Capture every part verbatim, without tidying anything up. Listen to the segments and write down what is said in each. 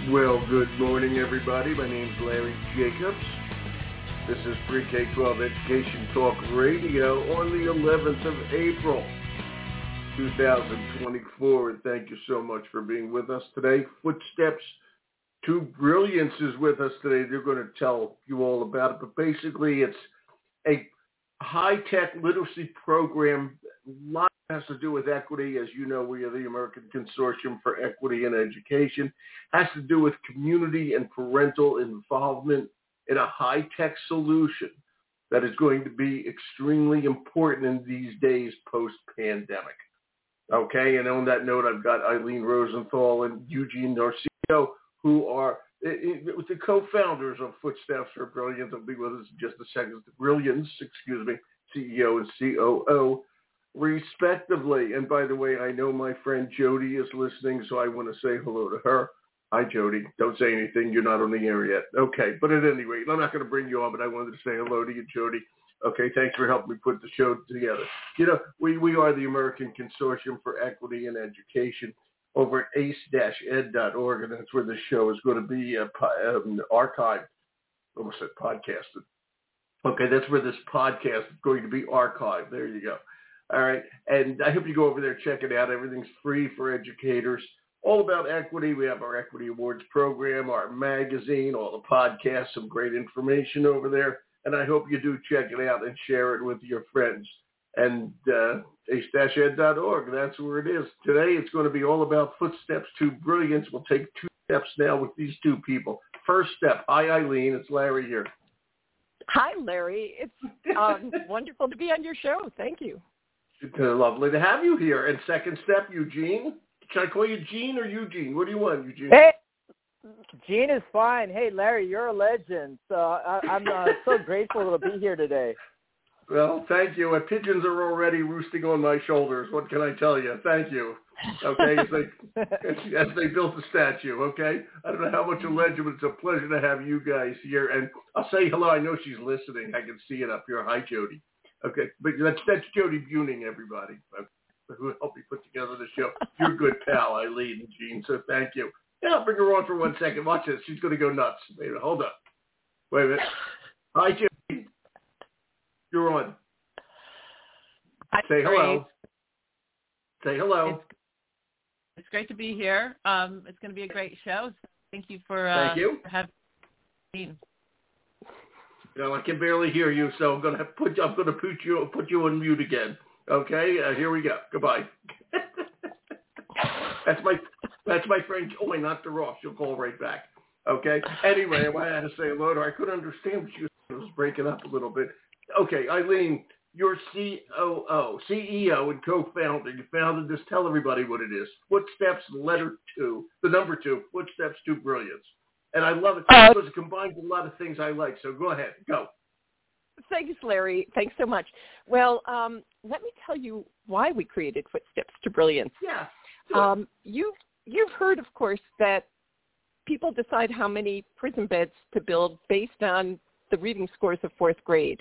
Well, good morning, everybody. My name's Larry Jacobs. This is Pre-K twelve Education Talk Radio on the eleventh of April, two thousand twenty-four. And thank you so much for being with us today. Footsteps to Brilliance is with us today. They're going to tell you all about it. But basically, it's a high-tech literacy program. A lot has to do with equity. As you know, we are the American Consortium for Equity in Education. Has to do with community and parental involvement in a high-tech solution that is going to be extremely important in these days post-pandemic. Okay, and on that note, I've got Eileen Rosenthal and Eugene Narciso, who are the co-founders of Footsteps for Brilliance. They'll be with us in just a second. Brilliance, excuse me, C E O and C O O, respectively. And by the way, I know my friend Jody is listening, so I want to say hello to her. Hi, Jody. Don't say anything. You're not on the air yet. Okay, but at any rate, I'm not going to bring you on, but I wanted to say hello to you, Jody. Okay, thanks for helping me put the show together. You know, we, we are the American Consortium for Equity in Education over at ace dash ed dot org, and that's where the show is going to be uh, um, archived. Almost said podcasted. Okay, that's where this podcast is going to be archived. There you go. All right, and I hope you go over there, check it out. Everything's free for educators. All about equity. We have our Equity Awards program, our magazine, all the podcasts, some great information over there. And I hope you do check it out and share it with your friends. And uh, ace dash ed dot org, that's where it is. Today it's going to be all about Footsteps to Brilliance. We'll take two steps now with these two people. First step. Hi, Eileen. It's Larry here. Hi, Larry. It's um, wonderful to be on your show. Thank you. It's lovely to have you here. And second step, Eugene. Should I call you Gene or Eugene? What do you want, Eugene? Hey, Gene is fine. Hey, Larry, you're a legend. So I, I'm uh, so grateful to be here today. Well, thank you. And pigeons are already roosting on my shoulders. What can I tell you? Thank you. Okay, as they, as they built the statue, okay? I don't know how much a legend, but it's a pleasure to have you guys here. And I'll say hello. I know she's listening. I can see it up here. Hi, Jody. Okay, but that's, that's Jody Buning, everybody. Okay. Who helped me put together the show. You're a good pal, Eileen and Gene, so thank you. Yeah, I'll bring her on for one second. Watch this. She's going to go nuts. Wait a minute. Hold up. Wait a minute. Hi, Jody. You're on. Hi, Say hello. Great. Say hello. It's, it's great to be here. Um, it's going to be a great show. So thank you for, uh, thank you. for having me. You know, I can barely hear you, so I'm going to put I'm going to put you put you on mute again. Okay, uh, here we go. Goodbye. that's my that's my friend. Oh, I knocked her off. She'll call right back. Okay. Anyway, I had to say hello to her. I couldn't understand what she was, it was breaking up a little bit. Okay, Eileen, you're C O O, C E O and co-founder. You founded this. Tell everybody what it is. Footsteps, letter two, the number two, Footsteps to Brilliance. And I love it uh, because it combines a lot of things I like. So go ahead. Go. Thanks, Larry. Thanks so much. Well, um, let me tell you why we created Footsteps to Brilliance. Yeah. Um, you, you've heard, of course, that people decide how many prison beds to build based on the reading scores of fourth grade.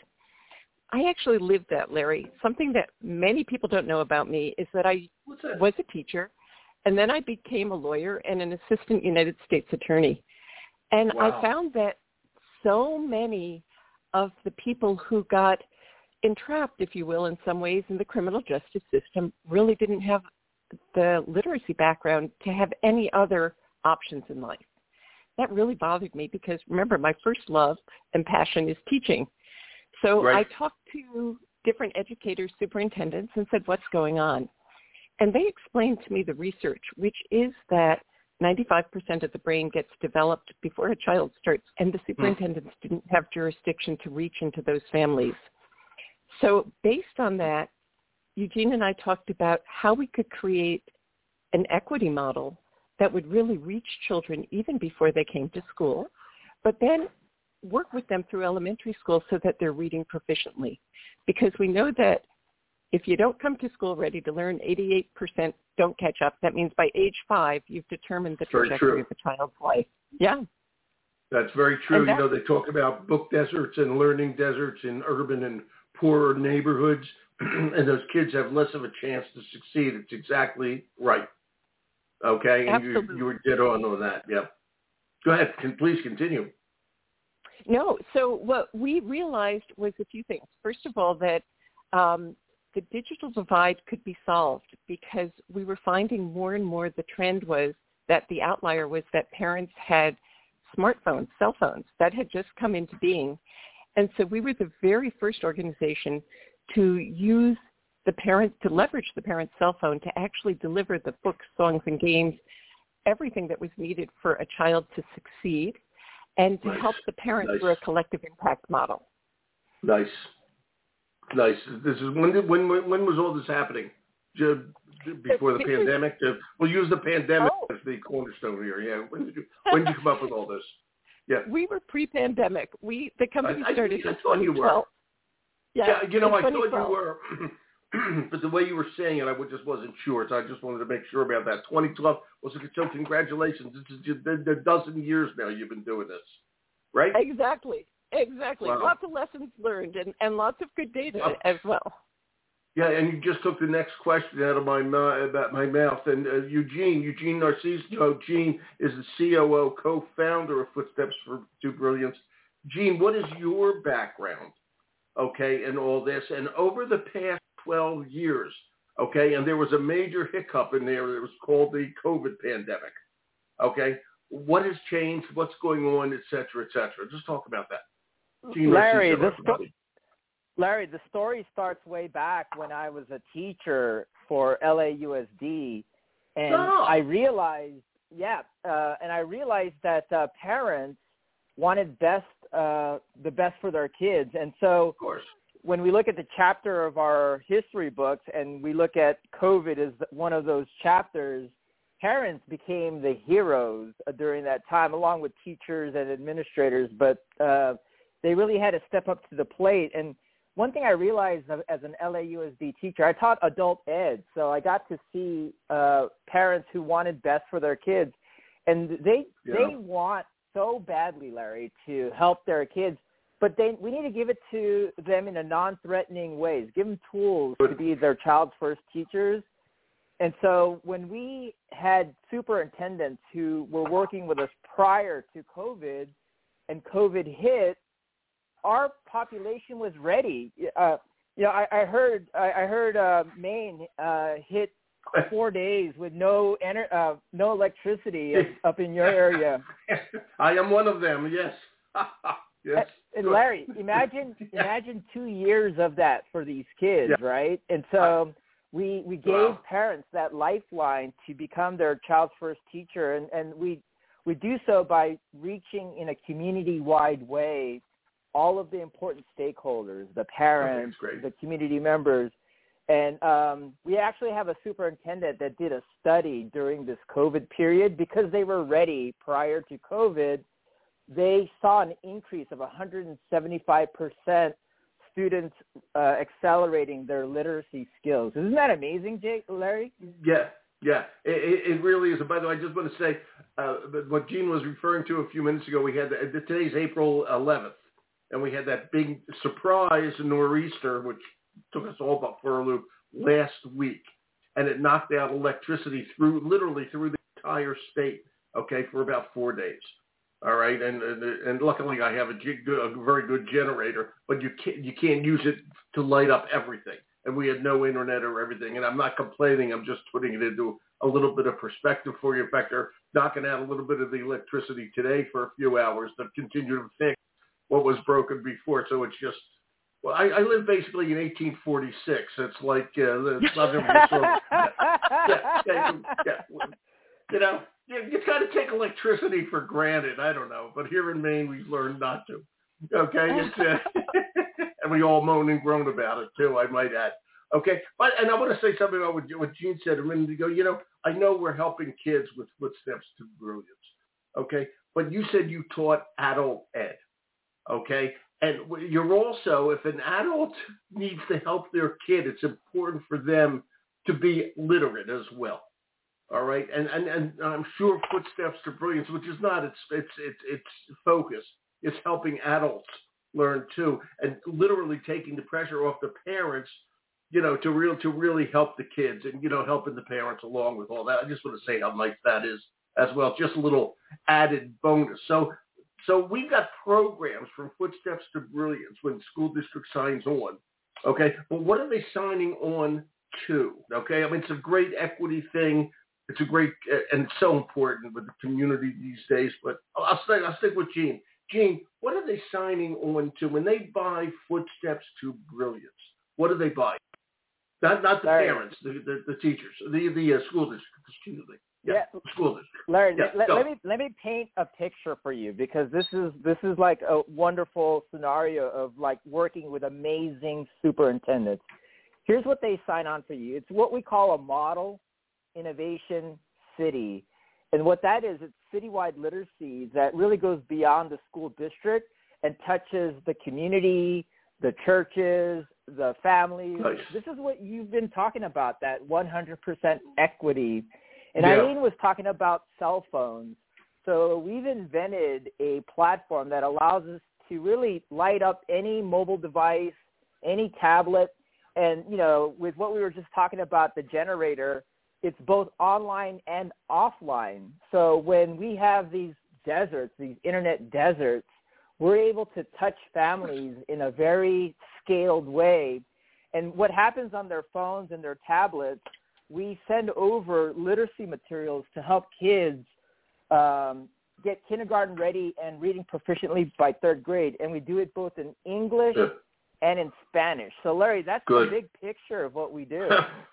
I actually lived that, Larry. Something that many people don't know about me is that I that? was a teacher, and then I became a lawyer and an assistant United States attorney. And wow. I found that so many of the people who got entrapped, if you will, in some ways in the criminal justice system really didn't have the literacy background to have any other options in life. That really bothered me because, remember, my first love and passion is teaching. So right. I talked to different educators, superintendents, and said, what's going on? And they explained to me the research, which is that ninety-five percent of the brain gets developed before a child starts, and the superintendents mm. didn't have jurisdiction to reach into those families. So based on that, Eugene and I talked about how we could create an equity model that would really reach children even before they came to school, but then work with them through elementary school so that they're reading proficiently. Because we know that if you don't come to school ready to learn, eighty-eight percent don't catch up. That means by age five, you've determined the very trajectory true. of a child's life. Yeah. That's very true. That, you know, they talk about book deserts and learning deserts in urban and poorer neighborhoods, and those kids have less of a chance to succeed. It's exactly right. Okay? And you, you were dead on on that. Yeah. Go ahead. Can, please continue. No. So what we realized was a few things. First of all, that um, the digital divide could be solved because we were finding more and more the trend was that the outlier was that parents had smartphones, cell phones, that had just come into being. And so we were the very first organization to use the parent, to leverage the parent's cell phone to actually deliver the books, songs, and games, everything that was needed for a child to succeed, and to nice. help the parent nice. through a collective impact model. Nice. Nice. This is when did when when was all this happening? Before the pandemic? Was, we'll use the pandemic oh. as the cornerstone here. Yeah. When did you when did you come up with all this? Yeah. We were pre-pandemic. We the company I, started I, I in thought you were. Yeah, yeah, you know, I thought you were. But the way you were saying it, I just wasn't sure. So I just wanted to make sure about that. twenty twelve was a so congratulations. This is just a dozen years now you've been doing this, right? Exactly. Exactly. Wow. Lots of lessons learned and, and lots of good data oh. as well. Yeah, and you just took the next question out of my about my mouth. And uh, Eugene, Eugene Narcisse, Gene is the C O O, co-founder of Footsteps for to Brilliance. Gene, what is your background, okay, in all this? And over the past twelve years, okay, and there was a major hiccup in there that was called the COVID pandemic, okay? What has changed? What's going on, et cetera, et cetera? Just talk about that. Gene Larry, Narcisse, the sto- Larry, the story starts way back when I was a teacher for L A U S D, and oh. I realized, yeah, uh, and I realized that uh, parents wanted best, uh, the best for their kids, and so of course. When we look at the chapter of our history books and we look at COVID as one of those chapters, parents became the heroes during that time, along with teachers and administrators, but uh, they really had to step up to the plate. And one thing I realized as an L A U S D teacher, I taught adult ed, so I got to see uh, parents who wanted best for their kids, and they yeah. they want so badly, Larry, to help their kids. But they, we need to give it to them in a non-threatening ways. Give them tools to be their child's first teachers. And so when we had superintendents who were working with us prior to COVID and COVID hit, our population was ready. Uh, you know, I, I heard I, I heard uh, Maine uh, hit four days with no ener- uh, no electricity up, up in your area. I am one of them. Yes. Yes. And Larry, imagine yeah. imagine two years of that for these kids, yeah. right? And so we we gave wow. parents that lifeline to become their child's first teacher, and, and we we do so by reaching in a community-wide way all of the important stakeholders, the parents, okay, the community members. And um, we actually have a superintendent that did a study during this COVID period because they were ready prior to COVID. They saw an increase of one hundred seventy-five percent students uh, accelerating their literacy skills. Isn't that amazing, Jake, Larry? Yeah, yeah, it, it really is. And by the way, I just want to say uh, what Gene was referring to a few minutes ago. We had the, today's April eleventh, and we had that big surprise nor'easter, which took us all but for a loop last week, and it knocked out electricity through literally through the entire state. Okay, for about four days. All right, and, and and luckily I have a, a very good generator, but you can't you can't use it to light up everything. And we had no internet or everything. And I'm not complaining. I'm just putting it into a little bit of perspective for you. In fact, they're knocking out a little bit of the electricity today for a few hours to continue to fix what was broken before. So it's just well, I, I live basically in eighteen forty-six. It's like uh, it's not every sort of, yeah, yeah, yeah. You know, you, you kind of take electricity for granted. I don't know, but here in Maine, we've learned not to. Okay, it's, uh, and we all moan and groan about it too. I might add. Okay, but and I want to say something about what, what Gene said a minute ago. You know, I know we're helping kids with Footsteps to Brilliance. Okay, but you said you taught adult ed. Okay, and you're also, if an adult needs to help their kid, it's important for them to be literate as well. All right, and, and and I'm sure Footsteps to Brilliance, which is not its its its its focus, is helping adults learn too, and literally taking the pressure off the parents, you know, to real to really help the kids, and you know, helping the parents along with all that. I just want to say how nice that is as well. Just a little added bonus. So, so we've got programs from Footsteps to Brilliance when the school district signs on. Okay, but what are they signing on to? Okay, I mean, it's a great equity thing. It's a great, and it's so important with the community these days. But I'll stick, I'll stick with Gene. Gene, what are they signing on to when they buy Footsteps to Brilliance? What do they buy? Not not the Larry. parents, the, the the teachers, the the uh, school district. Excuse me. Yeah, yeah. school district. Larry, yeah, let, let me let me paint a picture for you, because this is this is like a wonderful scenario of like working with amazing superintendents. Here's what they sign on for you. It's what we call a model innovation city. And what that is, it's citywide literacy that really goes beyond the school district and touches the community, the churches, the families. Nice. This is what you've been talking about, that one hundred percent equity. And yeah. Eileen was talking about cell phones. So we've invented a platform that allows us to really light up any mobile device, any tablet. And, you know, with what we were just talking about, the generator, it's both online and offline. So when we have these deserts, these internet deserts, we're able to touch families in a very scaled way. And what happens on their phones and their tablets, we send over literacy materials to help kids um, get kindergarten ready and reading proficiently by third grade. And we do it both in English yeah. and in Spanish. So, Larry, that's Good. the big picture of what we do.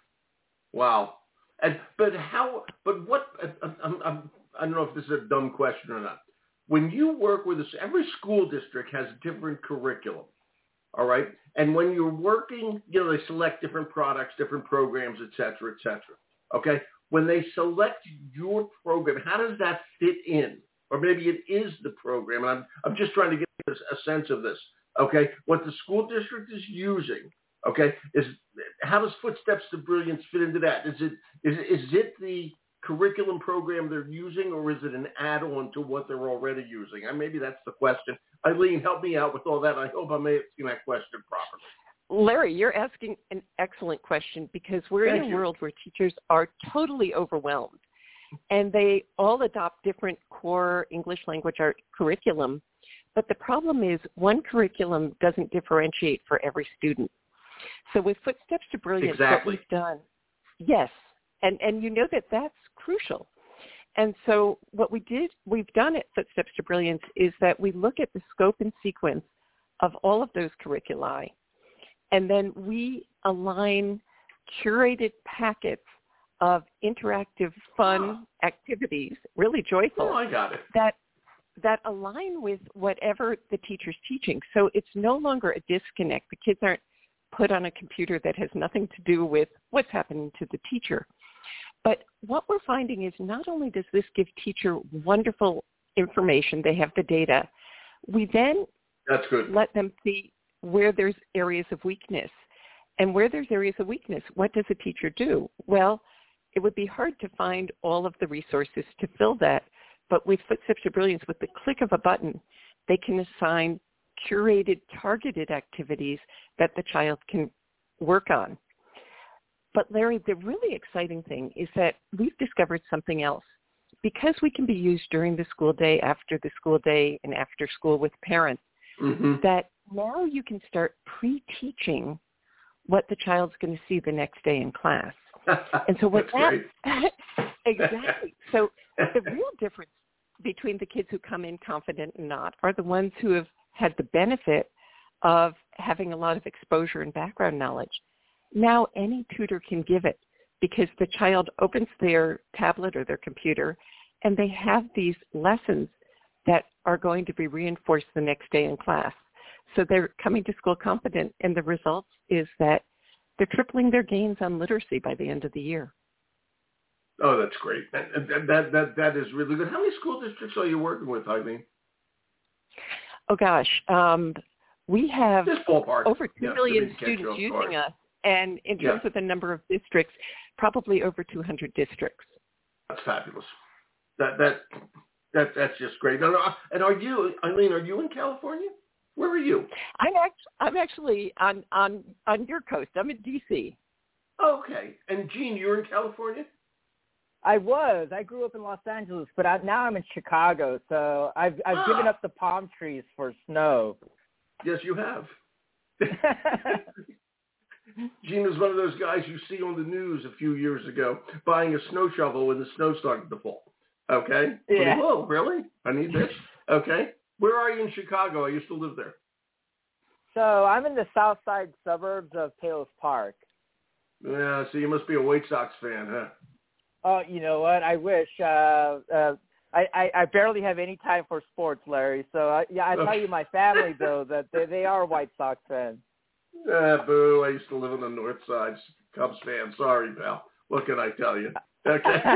Wow. And but how? But what? I'm, I'm, I don't know if this is a dumb question or not. When you work with us, every school district has a different curriculum. All right. And when you're working, you know, they select different products, different programs, et cetera, et cetera. Okay. When they select your program, how does that fit in? Or maybe it is the program. And I'm, I'm just trying to get a, a sense of this. Okay. What the school district is using, okay, is how does Footsteps to Brilliance fit into that? Is it, is, is it the curriculum program they're using, or is it an add-on to what they're already using? And maybe that's the question. Eileen, help me out with all that. I hope I'm asking that question properly. Larry, you're asking an excellent question, because we're Thank in a you. world where teachers are totally overwhelmed, and they all adopt different core English language art curriculum. But the problem is one curriculum doesn't differentiate for every student. So with Footsteps to Brilliance, Exactly. what we've done, yes, and, and you know that that's crucial. And so what we did, we've done at Footsteps to Brilliance is that we look at the scope and sequence of all of those curriculi, and then we align curated packets of interactive, fun ah. activities, really joyful, Oh, I got it. that that align with whatever the teacher's teaching. So it's no longer a disconnect. The kids aren't put on a computer that has nothing to do with what's happening to the teacher. But what we're finding is not only does this give teacher wonderful information, they have the data, we then That's good. let them see where there's areas of weakness. And where there's areas of weakness, what does a teacher do? Well, it would be hard to find all of the resources to fill that. But with Footsteps to Brilliance, with the click of a button, they can assign curated, targeted activities that the child can work on. But Larry, the really exciting thing is that we've discovered something else. Because we can be used during the school day, after the school day, and after school with parents, mm-hmm. that now you can start pre-teaching what the child's going to see the next day in class. And so what That's that great. Exactly. So the real difference between the kids who come in confident and not are the ones who have had the benefit of having a lot of exposure and background knowledge. Now any tutor can give it, because the child opens their tablet or their computer and they have these lessons that are going to be reinforced the next day in class. So they're coming to school competent, and the result is that they're tripling their gains on literacy by the end of the year. Oh, that's great. That, that, that, that is really good. How many school districts are you working with, Eileen? Oh, gosh. Um, we have Just ballpark. over two yeah, million students using us. And in terms yeah. of the number of districts, probably over two hundred districts. That's fabulous. That that that that's just great. No, no, and are you, Eileen? Are you in California? Where are you? I'm actually I'm actually on on on your coast. I'm in D C. Okay. And Gene, you're in California? I was. I grew up in Los Angeles, but I, now I'm in Chicago, so I've I've ah. given up the palm trees for snow. Yes, you have. Gina's one of those guys you see on the news a few years ago buying a snow shovel when the snow started to fall. Okay? Yeah. Oh, really? I need this? Okay. Where are you in Chicago? I used to live there. So I'm in the south side suburbs of Palos Park. Yeah, so you must be a White Sox fan, huh? Oh, you know what? I wish. Uh, uh, I, I, I barely have any time for sports, Larry. So, I, yeah, I tell you my family, though, that they, they are White Sox fans. Ah, boo. I used to live on the north side. Cubs fan. Sorry, pal. What can I tell you? Okay.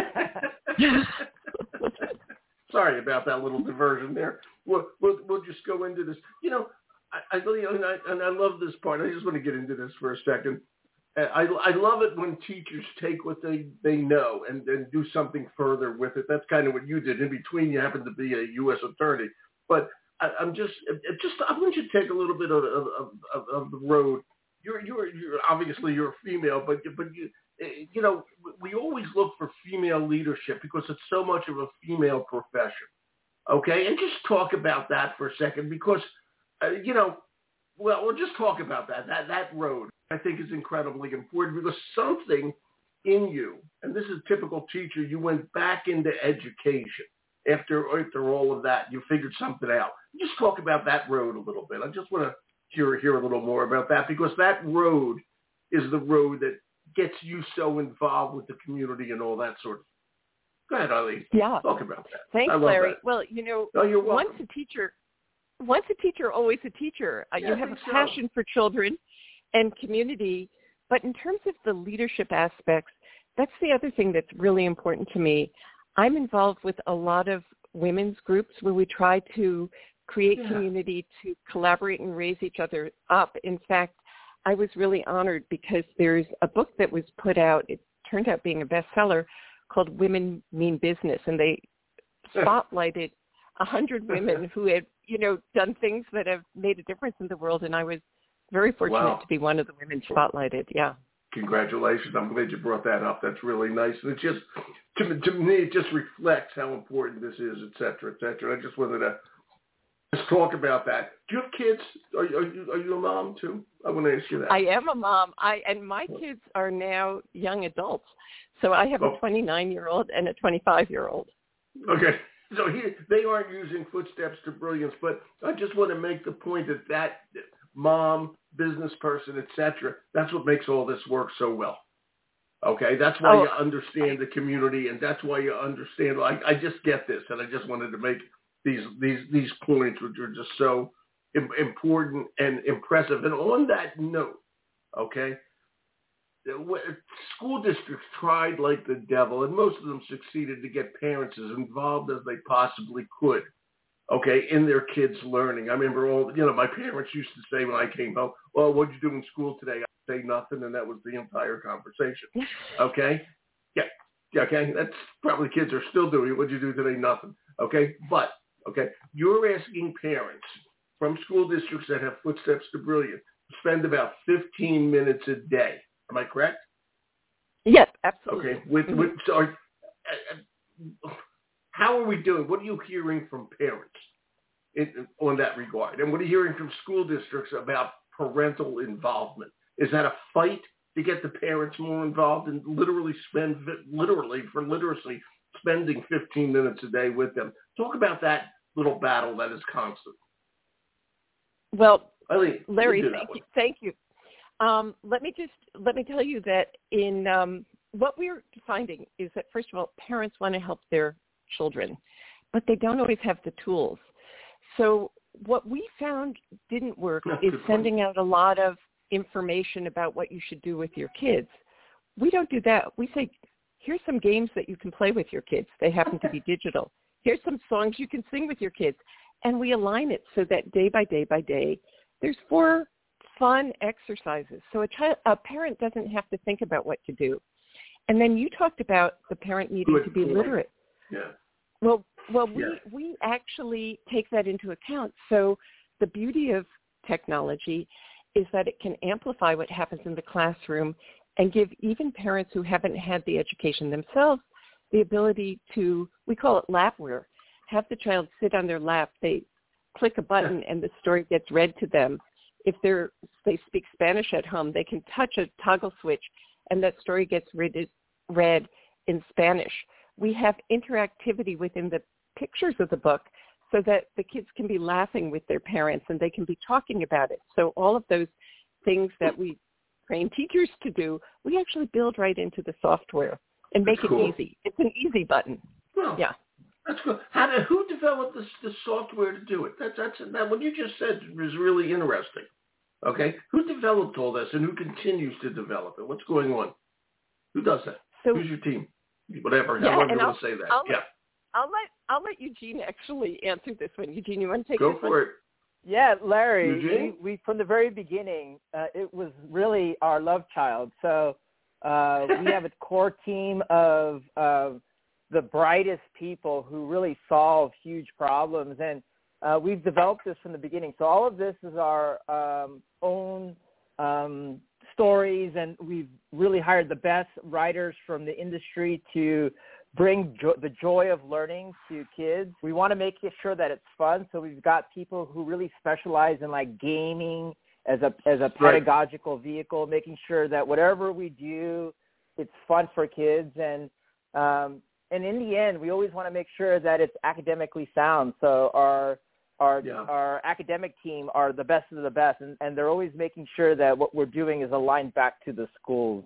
Sorry about that little diversion there. We'll, we'll, we'll just go into this. You know, I, I, and I, and I love this part. I just want to get into this for a second. I, I love it when teachers take what they, they know and, and do something further with it. That's kind of what you did. In between, you happen to be a U S attorney. But I, I'm just, it just, I want you to take a little bit of, of, of, of the road. You're, you're, you're obviously you're a female, but, but you, you know, we always look for female leadership because it's so much of a female profession. Okay, and just talk about that for a second because, uh, you know, well, we'll just talk about that. That that road, I think, is incredibly important because something in you, and this is typical teacher, you went back into education after after all of that. You figured something out. Just talk about that road a little bit. I just want to hear hear a little more about that because that road is the road that gets you so involved with the community and all that sort of thing. Go ahead, Eileen. Yeah. Talk about that. Thanks, I love Larry. That. Well, you know, oh, you're once welcome. a teacher, once a teacher, always a teacher. Uh, yeah, you have a so. passion for children and community. But in terms of the leadership aspects, that's the other thing that's really important to me. I'm involved with a lot of women's groups where we try to create yeah. community to collaborate and raise each other up. In fact, I was really honored because there's a book that was put out. It turned out being a bestseller called Women Mean Business, and they spotlighted a hundred women who had, you know, done things that have made a difference in the world, and I was very fortunate wow. to be one of the women spotlighted. Yeah. Congratulations. I'm glad you brought that up. That's really nice. And it just, to, to me, it just reflects how important this is, et cetera, et cetera. I just wanted to just talk about that. Do you have kids? Are, are, you, are you a mom, too? I want to ask you that. I am a mom, I and my kids are now young adults. So I have oh. a twenty-nine-year-old and a twenty-five-year-old. Okay. So he, they aren't using footsteps to brilliance, but I just want to make the point that that mom, business person, et cetera, that's what makes all this work so well. Okay? That's why oh, you understand the community, and that's why you understand. I, I just get this, and I just wanted to make these these these points, which are just so im- important and impressive. And on that note, okay, school districts tried like the devil, and most of them succeeded to get parents as involved as they possibly could, okay, in their kids' learning. I remember all, you know, my parents used to say when I came home, well, what'd you do in school today? I'd say nothing, and that was the entire conversation, okay? Yeah, okay, that's probably kids are still doing it. What'd you do today? Nothing, okay? But, okay, you're asking parents from school districts that have footsteps to brilliance to spend about fifteen minutes a day. Am I correct? Yes, absolutely. Okay. With, with, so are, uh, how are we doing? What are you hearing from parents in, on that regard? And what are you hearing from school districts about parental involvement? Is that a fight to get the parents more involved and literally spend, literally for literacy, spending fifteen minutes a day with them? Talk about that little battle that is constant. Well, Eileen, Larry, you thank you. Thank you. Um, let me just let me tell you that in um, what we're finding is that, first of all, parents want to help their children, but they don't always have the tools. So what we found didn't work That's is sending out a lot of information about what you should do with your kids. We don't do that. We say, here's some games that you can play with your kids. They happen to be digital. Here's some songs you can sing with your kids. And we align it so that day by day by day, there's four fun exercises. So a, child, a parent doesn't have to think about what to do. And then you talked about the parent needing Good to be point. literate. Yeah. Well, well, we, yeah. we actually take that into account. So the beauty of technology is that it can amplify what happens in the classroom and give even parents who haven't had the education themselves the ability to, we call it lapware, have the child sit on their lap. They click a button and the story gets read to them. If they're, they speak Spanish at home, they can touch a toggle switch and that story gets read, read in Spanish. We have interactivity within the pictures of the book so that the kids can be laughing with their parents and they can be talking about it. So all of those things that we train teachers to do, we actually build right into the software and make That's cool. it easy. It's an easy button. Well, yeah. That's good. How did, who developed this, this software to do it? That's that's that. What you just said was really interesting. Okay, who developed all this and who continues to develop it? What's going on? Who does that? So, Who's your team? Whatever. Yeah, however you I'll, want to say that. I'll, yeah. I'll let I'll let Eugene actually answer this one. Eugene, you want to take Go this for one? it. Yeah, Larry, Eugene? we, we from the very beginning, uh, it was really our love child. So uh, we have a core team of uh, the brightest people who really solve huge problems, and uh, we've developed this from the beginning. So all of this is our um, own um, stories, and we've really hired the best writers from the industry to bring jo- the joy of learning to kids. We want to make sure that it's fun, so we've got people who really specialize in like gaming as a as a pedagogical right. vehicle, making sure that whatever we do, it's fun for kids. And um, and in the end, we always want to make sure that it's academically sound. So our our yeah. our academic team are the best of the best, and, and they're always making sure that what we're doing is aligned back to the schools.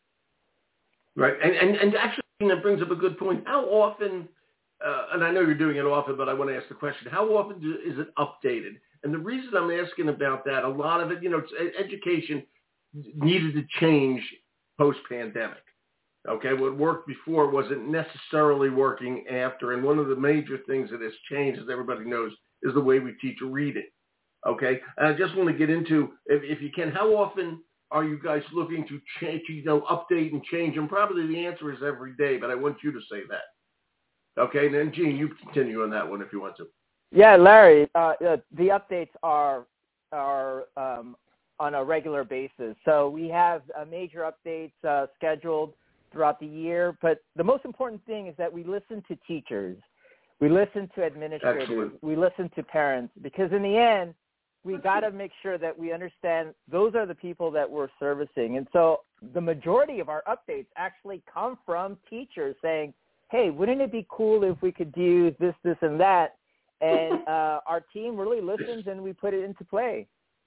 Right, and and, and actually that brings up a good point. How often, uh, and I know you're doing it often, but I want to ask the question, how often do, is it updated? And the reason I'm asking about that, a lot of it, you know, it's, education needed to change post-pandemic. Okay, what worked before wasn't necessarily working after, and one of the major things that has changed, as everybody knows, is the way we teach reading. Okay, and I just want to get into, if, if you can, how often are you guys looking to change, you know, update and change? And probably the answer is every day, but I want you to say that. Okay, and then Gene, you continue on that one if you want to. Yeah, Larry, uh, the updates are are um, on a regular basis. So we have uh, major updates uh, scheduled throughout the year, but the most important thing is that we listen to teachers, we listen to administrators, Excellent. We listen to parents, because in the end, we got to make sure that we understand those are the people that we're servicing. And so the majority of our updates actually come from teachers saying, hey, wouldn't it be cool if we could do this, this, and that? And uh, our team really listens and we put it into play.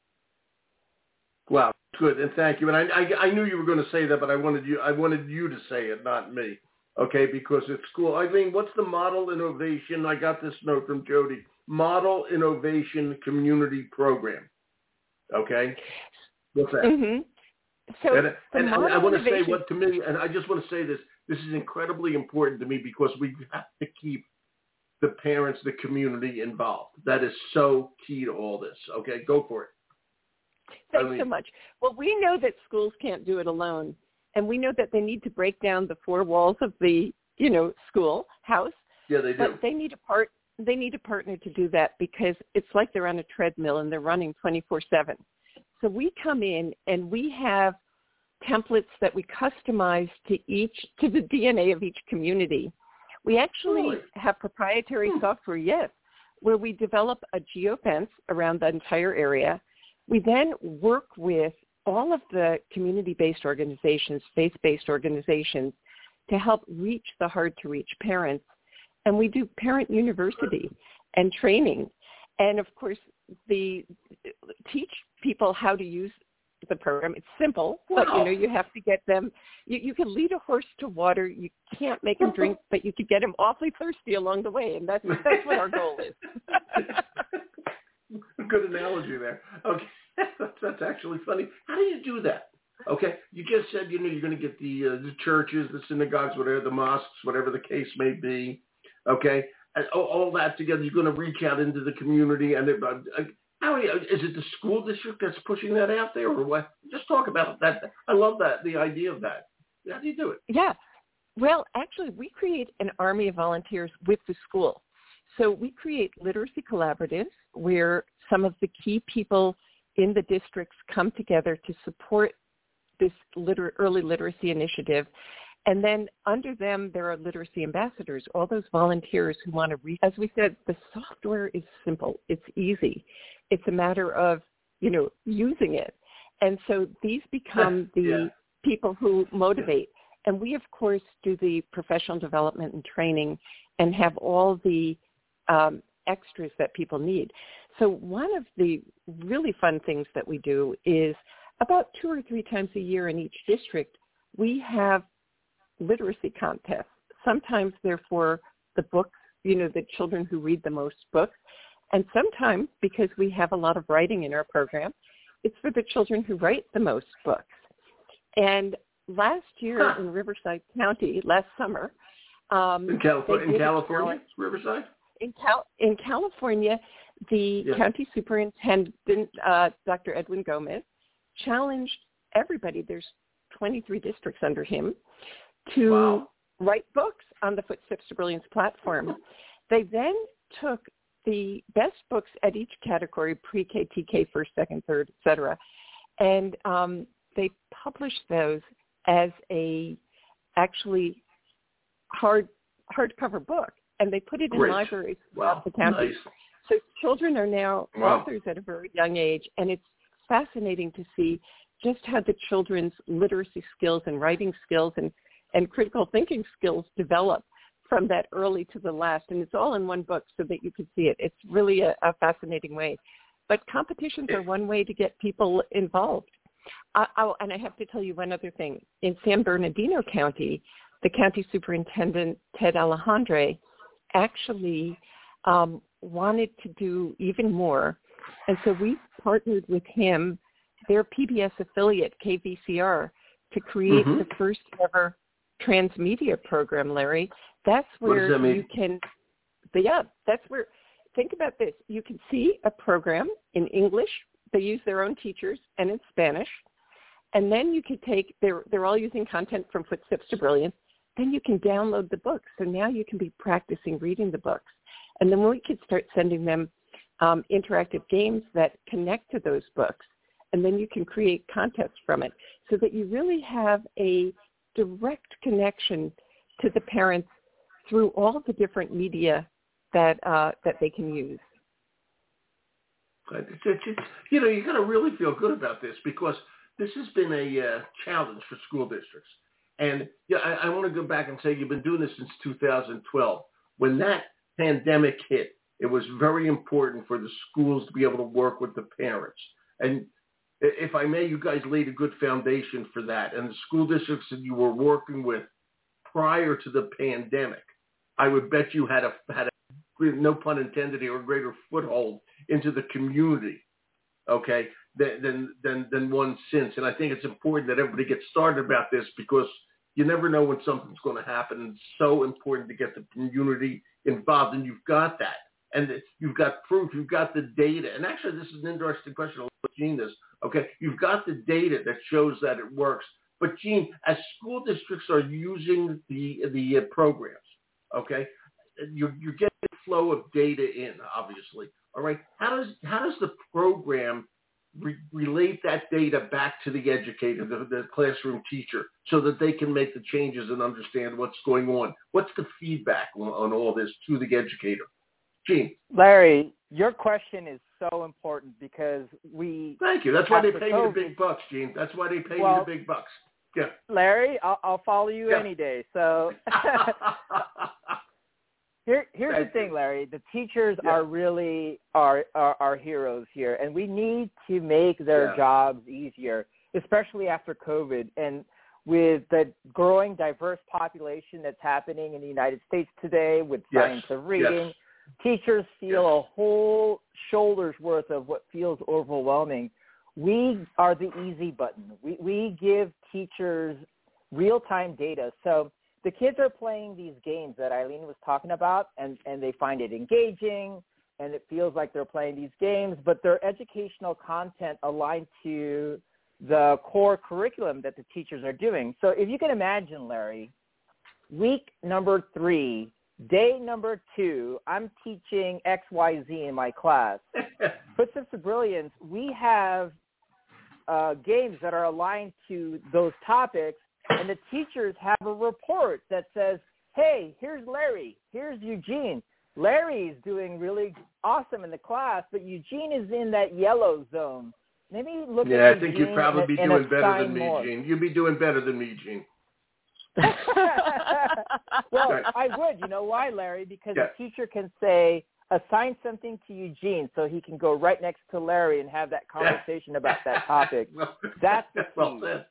Wow, good, and thank you. And I, I, I knew you were going to say that, but I wanted you, I wanted you to say it, not me. Okay, because at school, Eileen, what's the model innovation? I got this note from Jody. Model Innovation Community Program. Okay? What's that? Mm-hmm. So and and, and I want to innovation... say what to me, and I just want to say this, this is incredibly important to me because we have to keep the parents, the community involved. That is so key to all this. Okay, go for it. Thanks Eileen. so much. Well, we know that schools can't do it alone, and we know that they need to break down the four walls of the, you know, school house. Yeah, they do. But they need a part. They need a partner to do that because it's like they're on a treadmill and they're running twenty-four seven. So we come in and we have templates that we customize to each, to the D N A of each community. We actually really? have proprietary hmm. software, yes, where we develop a geofence around the entire area. We then work with all of the community-based organizations, faith-based organizations, to help reach the hard-to-reach parents. And we do parent university and training. And, of course, the teach people how to use the program. It's simple, wow. but, you know, you have to get them. You, you can lead a horse to water. You can't make him drink, but you could get him awfully thirsty along the way. And that's, that's what our goal is. Good analogy there. Okay, that's, that's actually funny. How do you do that? Okay, you just said, you know, you're going to get the, uh, the churches, the synagogues, whatever, the mosques, whatever the case may be. Okay, and all, all that together, you're going to reach out into the community. And it, uh, how is it the school district that's pushing that out there, or what? Just talk about that. I love that, the idea of that. How do you do it? Yeah, well, actually, we create an army of volunteers with the school. So we create literacy collaboratives where some of the key people in the districts come together to support this liter- early literacy initiative. And then under them, there are literacy ambassadors, all those volunteers who want to read. As we said, the software is simple. It's easy. It's a matter of, you know, using it. And so these become the yeah. people who motivate. And we, of course, do the professional development and training and have all the um, extras that people need. So one of the really fun things that we do is about two or three times a year in each district, we have literacy contests. Sometimes they're for the books, you know, the children who read the most books. And sometimes, because we have a lot of writing in our program, it's for the children who write the most books. And last year huh. in Riverside County, last summer, um, in, California, in California, Riverside? In, Cal- in California, the yeah. county superintendent, uh, Doctor Edwin Gomez, challenged everybody. There's twenty-three districts under him to wow. write books on the Footsteps to Brilliance platform. They then took the best books at each category, pre-K, T K, first, second, third, et cetera, and um, they published those as a actually hard hardcover book, and they put it in Great. libraries wow. throughout the county. Nice. So children are now wow. authors at a very young age, and it's fascinating to see just how the children's literacy skills and writing skills and, and critical thinking skills develop from that early to the last. And it's all in one book so that you can see it. It's really a, a fascinating way. But competitions are one way to get people involved. I, I, and I have to tell you one other thing. In San Bernardino County, the county superintendent, Ted Alejandre, actually um, wanted to do even more. And so we partnered with him, their P B S affiliate, K V C R, to create mm-hmm. the first ever transmedia program, Larry. That's where what does that mean? you can, but yeah, that's where, think about this. You can see a program in English. They use their own teachers, and in Spanish. And then you can take, they're, they're all using content from Footsteps to Brilliance. Then you can download the books. So now you can be practicing reading the books. And then we could start sending them um, interactive games that connect to those books. And then you can create contests from it so that you really have a direct connection to the parents through all the different media that uh, that they can use. You know, you got to really feel good about this because this has been a uh, challenge for school districts. And yeah, I, I want to go back and say you've been doing this since two thousand twelve. When that pandemic hit, it was very important for the schools to be able to work with the parents. And if I may, you guys laid a good foundation for that. And the school districts that you were working with prior to the pandemic, I would bet you had a, had a no pun intended here, a greater foothold into the community, okay, than, than, than one since. And I think it's important that everybody gets started about this because you never know when something's going to happen. It's so important to get the community involved, and you've got that. And you've got proof, you've got the data. And actually, this is an interesting question. I'll let Gene this. Okay, you've got the data that shows that it works. But Gene, as school districts are using the the uh, programs, okay, you're, you're getting a flow of data in, obviously. All right, how does how does the program re- relate that data back to the educator, the, the classroom teacher, so that they can make the changes and understand what's going on? What's the feedback on, on all this to the educator? Gene. Larry, your question is so important because we... Thank you. That's why they pay COVID, you the big bucks, Gene. That's why they pay well, you the big bucks. Yeah. Larry, I'll, I'll follow you yeah. any day. So Here, here's Thank the thing, you. Larry. The teachers yeah. are really our, our, our heroes here, and we need to make their yeah. jobs easier, especially after COVID. And with the growing diverse population that's happening in the United States today with yes. science of reading, yes. teachers feel yes. a whole shoulder's worth of what feels overwhelming. We are the easy button. We, we give teachers real-time data. So the kids are playing these games that Eileen was talking about, and, and they find it engaging, and it feels like they're playing these games, but their educational content aligned to the core curriculum that the teachers are doing. So if you can imagine, Larry, week number three, day number two, I'm teaching X Y Z in my class. Footsteps to Brilliance, we have uh, games that are aligned to those topics, and and the teachers have a report that says, hey, here's Larry, here's Eugene. Larry's doing really awesome in the class, but Eugene is in that yellow zone. Maybe look yeah, at I think Eugene you'd probably and, be and doing better than me, more. Gene. You'd be doing better than me, Gene. Well, Right. I would. You know why, Larry? Because yeah. a teacher can say, assign something to Eugene so he can go right next to Larry and have that conversation about that topic. well, That's the key. Well said.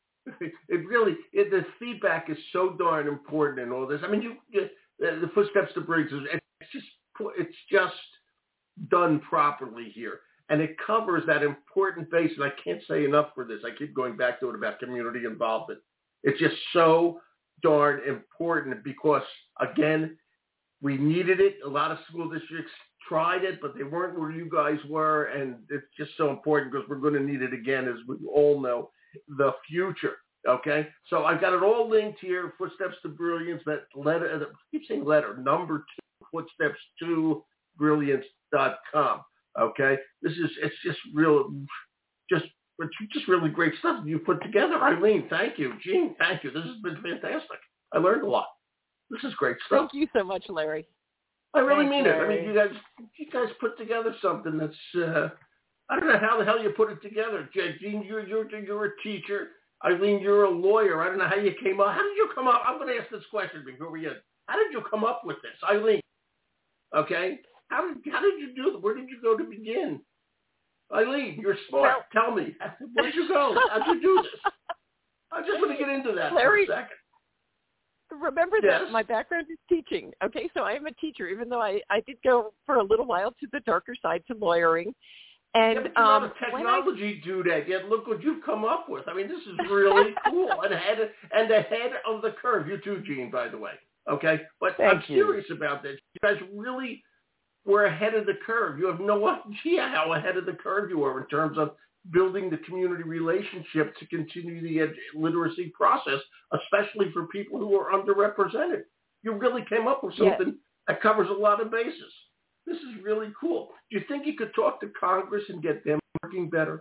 It really, it, the feedback is so darn important in all this. I mean, you, you the, the footsteps to bridge, it's just, it's just done properly here. And it covers that important base, and I can't say enough for this. I keep going back to it about community involvement. It's just so darn important because, again, we needed it. A lot of school districts tried it, but they weren't where you guys were, and it's just so important because we're going to need it again, as we all know, the future. Okay? So I've got it all linked here, Footsteps to Brilliance, that letter, I keep saying letter, number two, footsteps to brilliance dot com. Okay? This is, it's just real, just, it's just really great stuff you put together. Eileen, thank you. Gene, thank you. This has been fantastic. I learned a lot. This is great stuff. Thank you so much, Larry. I really Thanks, mean it. I Larry. mean, you guys, you guys put together something that's, uh, I don't know how the hell you put it together. Gene, you're, you're, you're a teacher. Eileen, you're a lawyer. I don't know how you came up. How did you come up? I'm going to ask this question before we end. How did you come up with this? Eileen, okay? How did, how did you do it? Where did you go to begin? Eileen, you're smart. Well, Tell me. Where did you go? How did you do this? I just want to get into that Larry, for a second. Remember Yes. that my background is teaching. Okay, so I am a teacher, even though I, I did go for a little while to the darker side, to lawyering. And yeah, but you're um, not a technology I, dude yet. Look what you've come up with. I mean, this is really cool and ahead of, and ahead of the curve. You too, Gene, by the way. Okay, but Thank I'm you. serious about this. You guys really were ahead of the curve. You have no idea how ahead of the curve you are in terms of building the community relationship to continue the ed- literacy process, especially for people who are underrepresented. You really came up with something yes. that covers a lot of bases. This is really cool. Do you think you could talk to Congress and get them working better?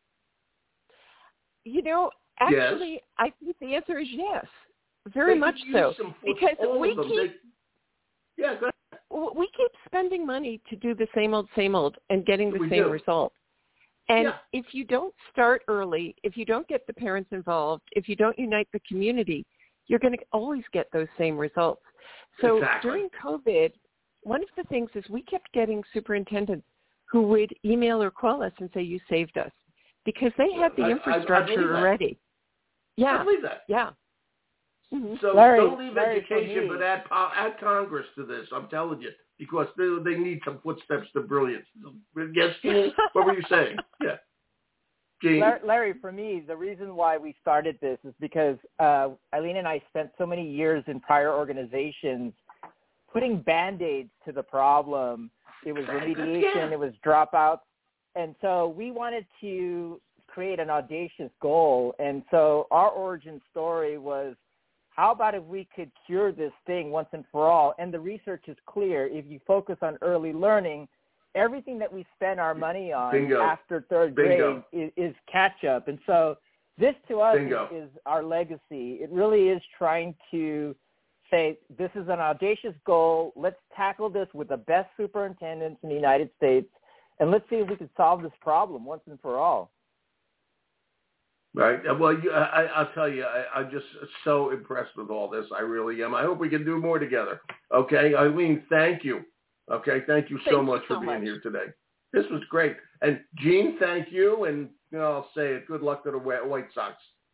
You know, actually, yes. I think the answer is yes, very they much could so. use some, because we keep, keep, they, yeah, go ahead. we keep spending money to do the same old, same old and getting the we same do. result. And yeah. if you don't start early, if you don't get the parents involved, if you don't unite the community, you're going to always get those same results. So exactly. during COVID, one of the things is we kept getting superintendents who would email or call us and say, you saved us, because they had the I, infrastructure I, I already. Yeah. I believe that. Yeah. Mm-hmm. So Larry, don't leave Larry, education, but add, add Congress to this. I'm telling you, because they, they need some footsteps to brilliance. Yes, Gene? What were you saying? Yeah. Gene? Larry, Larry, for me, the reason why we started this is because uh, Eileen and I spent so many years in prior organizations putting Band-Aids to the problem. It was remediation, yeah. it was dropouts. And so we wanted to create an audacious goal. And so our origin story was, how about if we could cure this thing once and for all? And the research is clear. If you focus on early learning, everything that we spend our money on Bingo. after third Bingo. grade is, is catch up. And so this to us is, Bingo. is our legacy. It really is trying to say, this is an audacious goal. Let's tackle this with the best superintendents in the United States, and let's see if we can solve this problem once and for all. Right. Well, you, I, I'll tell you, I, I'm just so impressed with all this. I really am. I hope we can do more together. Okay. Eileen, thank you. Okay. Thank you so Thank much you for so being much. here today. This was great. And Gene, thank you. And you know, I'll say it. Good luck to the White Sox.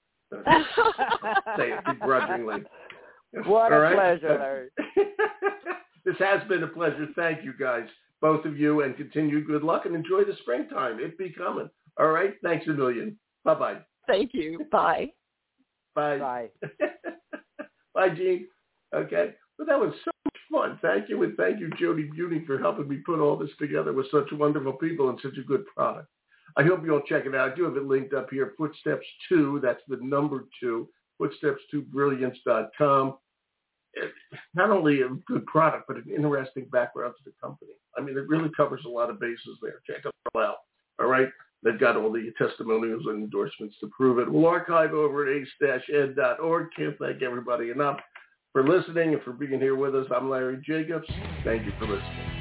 Say it begrudgingly. What All a right? pleasure, Larry. This has been a pleasure. Thank you, guys, both of you, and continued good luck and enjoy the springtime. It be coming. All right. Thanks a million. Bye-bye. Thank you. Bye. Bye. Bye. Bye, Gene. Okay. Well, that was so much fun. Thank you, and thank you, Jody Beauty, for helping me put all this together with such wonderful people and such a good product. I hope you all check it out. I do have it linked up here, Footsteps two. That's the number two, footsteps to brilliance dot com. Not only a good product, but an interesting background to the company. I mean, it really covers a lot of bases there. Check it all out. All right. They've got all the testimonials and endorsements to prove it. We'll archive over at ace dash ed dot org. Can't thank everybody enough for listening and for being here with us. I'm Larry Jacobs. Thank you for listening.